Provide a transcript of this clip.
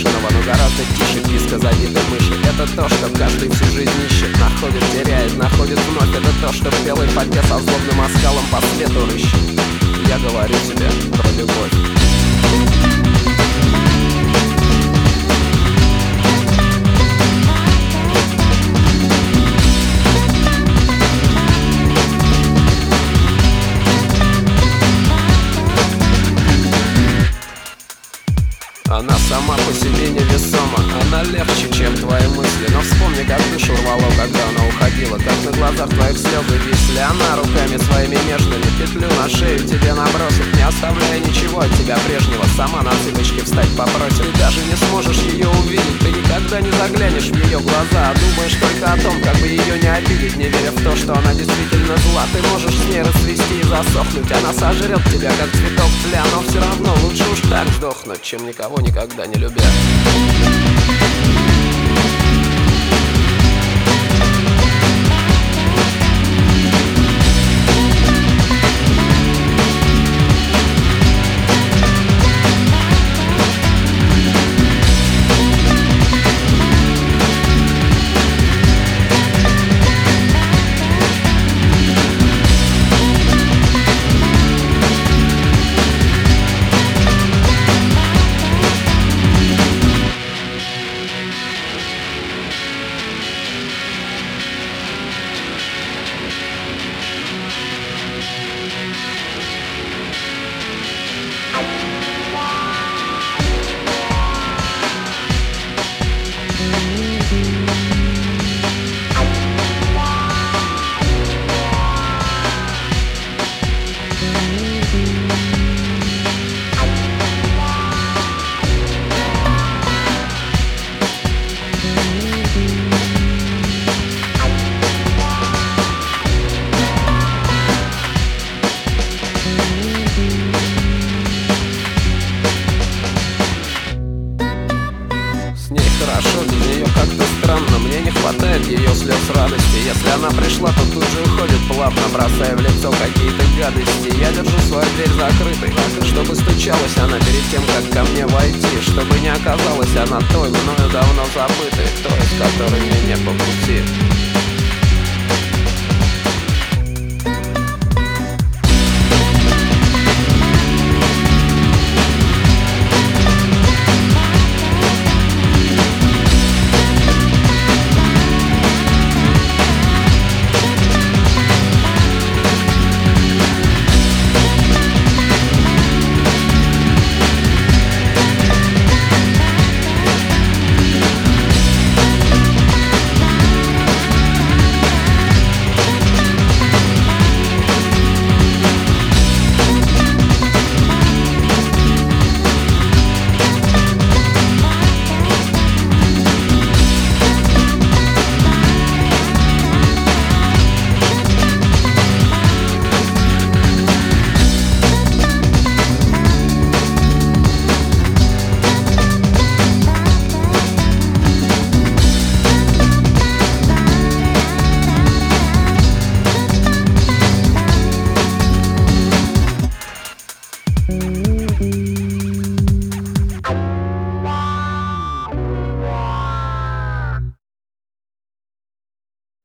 бешеного, но гораздо тише писка забитой мыши. Это то, что каждый всю жизнь ищет, находит, теряет, находит вновь. Это то, что в белой фате со злобным оскалом по свету рыщет. Я говорю тебе про любовь. Она сама по себе невесома, она легче, чем твои мысли. Но вспомни, как душу рвало, когда она уходила, как на глазах твоих слезы висли. Она руками своими нежными петлю на шею тебе набросит, не оставляя ничего от тебя прежнего. Сама на цыпочки встать попросит. Ты даже не сможешь ее увидеть, ты никогда не заглянешь в ее глаза, а думаешь только о том, как бы ее не обидеть, не веря в то, что она действительно зла. Ты можешь с ней расцвести и засохнуть, она сожрет тебя, как цветок тля. Но все равно лучше уж так сдохнуть, чем никого никогда не любя. Хорошо, без нее как-то странно, мне не хватает ее слез радости. Если она пришла, то тут же уходит плавно, бросая в лицо какие-то гадости. Я держу свою дверь закрытой, чтобы стучалась она перед тем, как ко мне войти, чтобы не оказалась она той, мною давно забытой, той, с которой мне не по пути.